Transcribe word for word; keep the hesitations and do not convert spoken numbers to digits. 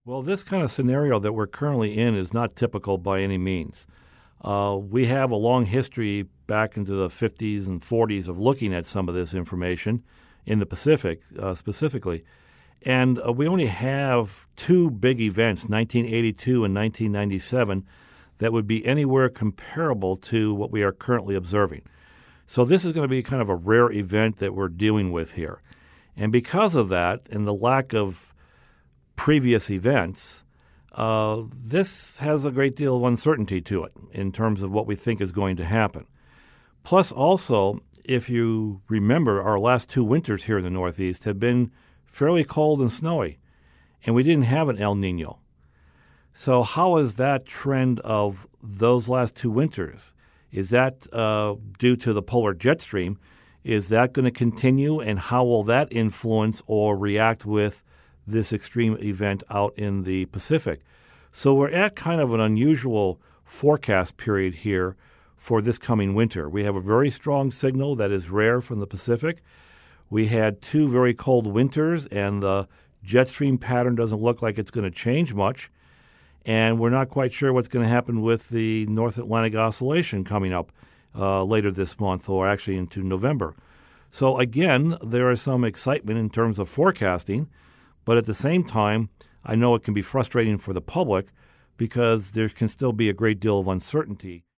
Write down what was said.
Well, this kind of scenario that we're currently in is not typical by any means. Uh, we have a long history back into the fifties and forties of looking at some of this information in the Pacific uh, specifically. And uh, we only have two big events, nineteen eighty-two and nineteen ninety-seven, that would be anywhere comparable to what we are currently observing. So this is going to be kind of a rare event that we're dealing with here. And because of that and the lack of previous events, uh, this has a great deal of uncertainty to it in terms of what we think is going to happen. Plus, also, if you remember, our last two winters here in the Northeast have been fairly cold and snowy, and we didn't have an El Nino. So how is that trend of those last two winters? Is that uh, due to the polar jet stream? Is that going to continue, and how will that influence or react with this extreme event out in the Pacific? So we're at kind of an unusual forecast period here for this coming winter. We have a very strong signal that is rare from the Pacific. We had two very cold winters, and the jet stream pattern doesn't look like it's going to change much. And we're not quite sure what's going to happen with the North Atlantic Oscillation coming up uh, later this month, or actually into November. So again, there is some excitement in terms of forecasting, but at the same time, I know it can be frustrating for the public because there can still be a great deal of uncertainty.